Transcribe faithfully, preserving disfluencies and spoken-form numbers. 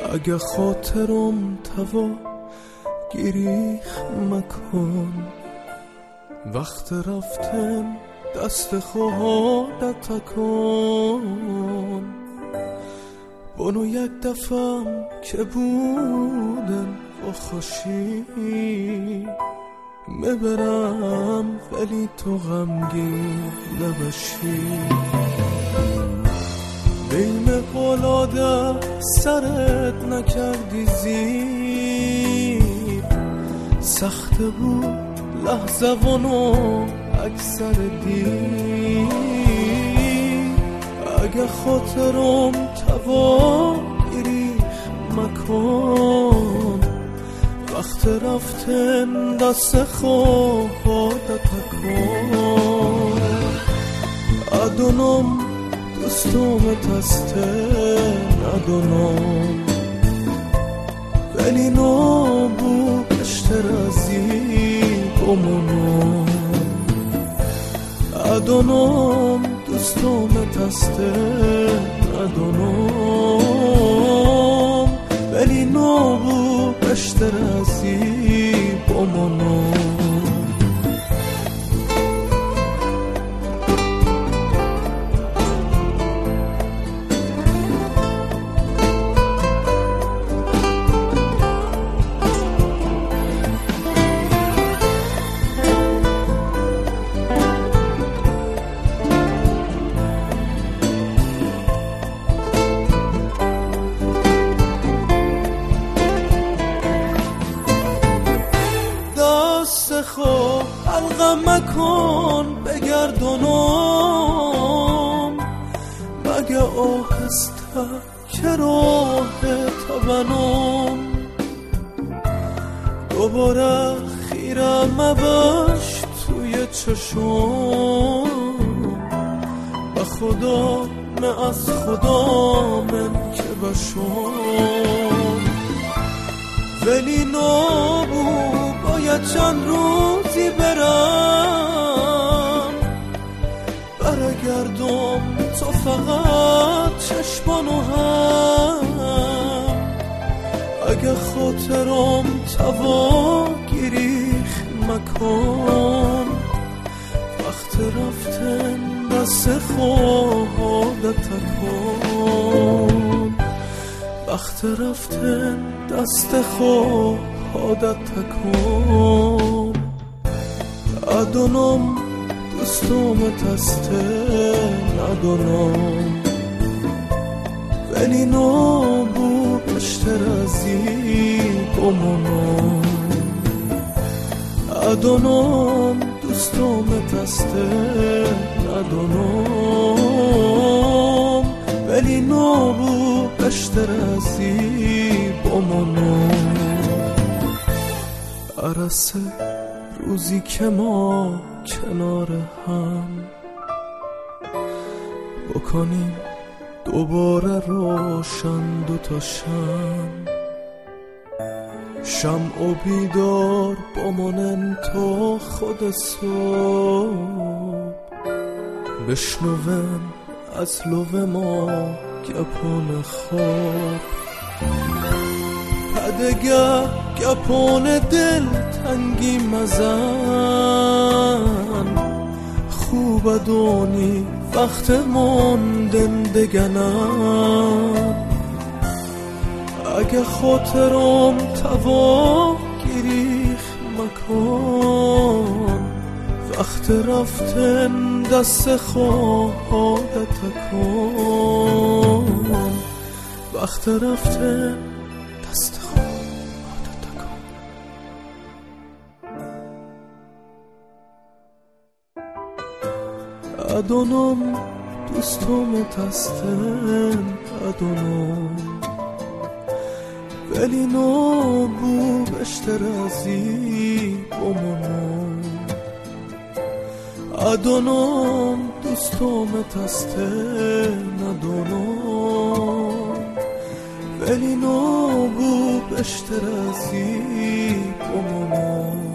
اگه خاطرم توا گریخ مکن، وقت رفتن دست خودت تکن. بانو یک دفعه که بودن و خوشی میبرم، ولی تو غمگین نباشی. بیم قلاده سرت نکردی زیر، سخت بود لحظه وانو اکثر دیر. اگه خاطرم توا گریخ مکن، وقت رفتن دست خودت تکن. ادونم دوستومت هستن ندونم، ولی نبو بیشتر از این بمونم. ادونم دوستومت هستن ندونم، ولی نبو بیشتر از این بمونم. خو حلقم مکن بگردونم، مگه آهسته که راه تا بنام. دوباره خیره مباش توی چشم، به خدا نه از خدا من که بشم. ولی نبو باید چند روزی برم، برگردم تو فقط چشمانو هم. اگه خاطرم توا گریخ مکن، وقت رفتن دست خودت تکن. وقت رفتن دست خودت تکن. ادونم دوستومت هستن ندونم، ولی نبو بیشتر از این بمونم. ادونم دوستومت هستن ندونم، ولی نبو بیشتر از این بمونم. عرصه روزی که ما کنار هم بکنیم دوباره روشن دوتا شم. شمع و بیدار بمانن تا خود صبح، بشنوم از لوه ما گپان خواب. پدگه گپان دل تنگی مزن، خوب دونی وقت موندن دگنم. اگه خاطرم توا گریخ مکن، وقت رفتن دست خودت تکن. وقت رفتن دست خودت تکن. ادونم دوستومت هستن ندونم، ولی نبو بیشتر از این بمونم. ادونم دوستومت هستن ندونم، ولی نبو بیشتر از این بمونم.